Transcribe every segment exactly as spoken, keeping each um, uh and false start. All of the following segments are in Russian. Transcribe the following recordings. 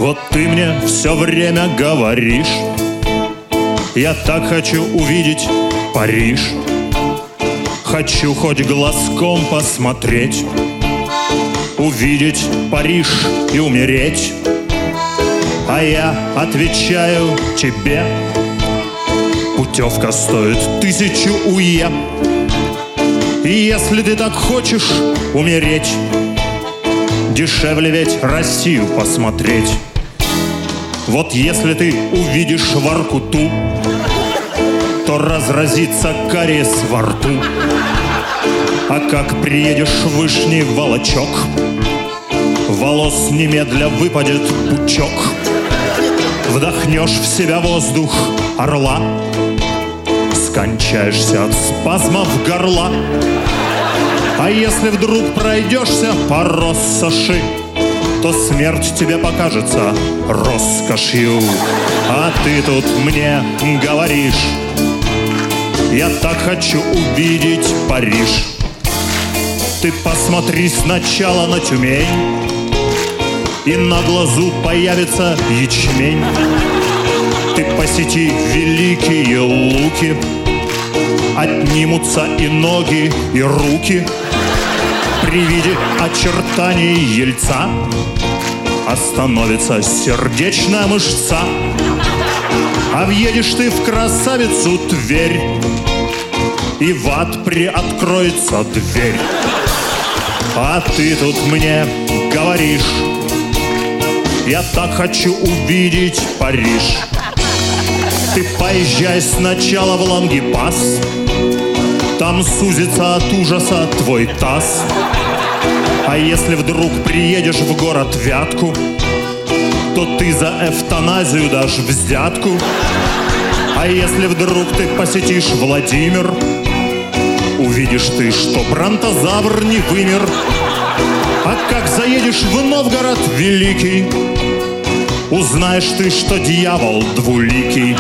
Вот ты мне все время говоришь: я так хочу увидеть Париж. Хочу хоть глазком посмотреть, увидеть Париж и умереть. А я отвечаю тебе: путевка стоит тысячу уе. И если ты так хочешь умереть, дешевле ведь Россию посмотреть. Вот если ты увидишь Воркуту, то разразится кариес во рту. А как приедешь в Вышний Волочок, волос немедля выпадет пучок. Вдохнешь в себя воздух орла, скончаешься от спазмов горла. А если вдруг пройдешься по Россоши, то смерть тебе покажется роскошью. А ты тут мне говоришь: я так хочу увидеть Париж. Ты посмотри сначала на Тюмень, и на глазу появится ячмень. Ты посети Великие Луки, отнимутся и ноги, и руки. При виде очертаний Ельца остановится сердечная мышца. А въедешь ты в красавицу Тверь, и в ад приоткроется дверь. А ты тут мне говоришь: я так хочу увидеть Париж. Ты поезжай сначала в Лангепас, там сузится от ужаса твой таз. А если вдруг приедешь в город Вятку, то ты за эвтаназию дашь взятку. А если вдруг ты посетишь Владимир, увидишь ты, что бронтозавр не вымер. А как заедешь в Новгород Великий, узнаешь ты, что дьявол двуликий.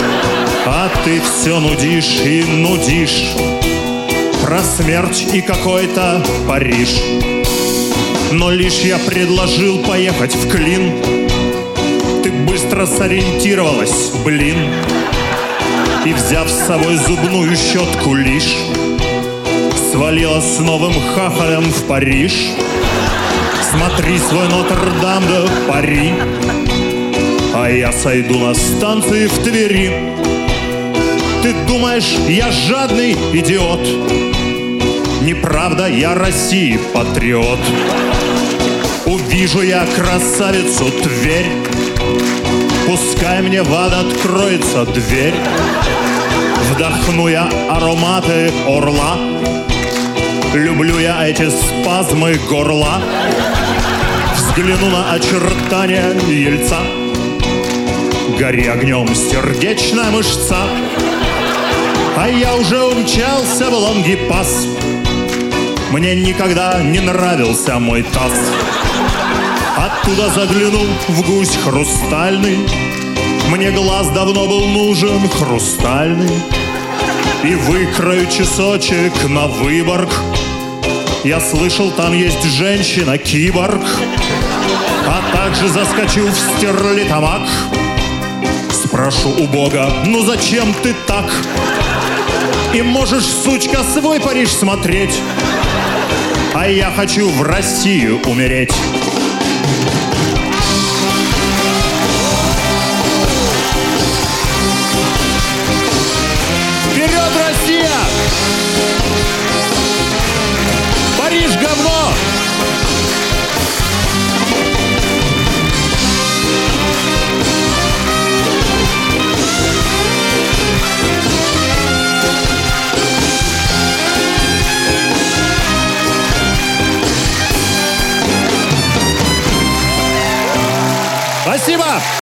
А ты все нудишь и нудишь про смерть и какой-то Париж. Но лишь я предложил поехать в Клин, ты быстро сориентировалась, блин. И, взяв с собой зубную щетку лишь, свалила с новым хахалем в Париж. Смотри свой Нотр-Дам де Пари, а я сойду на станции в Твери. Ты думаешь, я жадный идиот? Неправда, я России патриот. Увижу я красавицу Тверь, пускай мне в ад откроется дверь. Вдохну я ароматы орла, люблю я эти спазмы горла. Взгляну на очертания Ельца, гори огнем сердечная мышца. А я уже умчался в Лангепас, мне никогда не нравился мой таз. Оттуда заглянул в гусь хрустальный, мне глаз давно был нужен хрустальный. И выкрою часочек на Выборг, я слышал, там есть женщина-киборг. А также заскочу в Стерлитамак, спрошу у Бога: ну зачем ты так? И можешь, сучка, свой Париж смотреть, а я хочу в Россию умереть.